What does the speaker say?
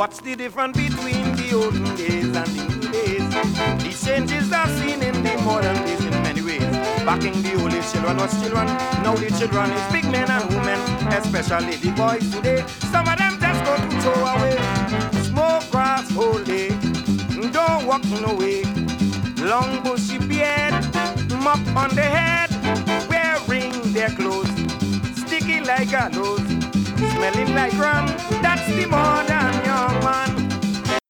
What's the difference between the olden days and the new days? These changes are seen in the modern days in many ways. Back in the old days, children was children. Now the children is big men and women, especially the boys today. Some of them just go to throw away. Smoke grass whole day, don't walk no way. Long bushy beard, mop on the head, wearing their clothes, sticky like gallows, smelling like rum. That's the modern young man.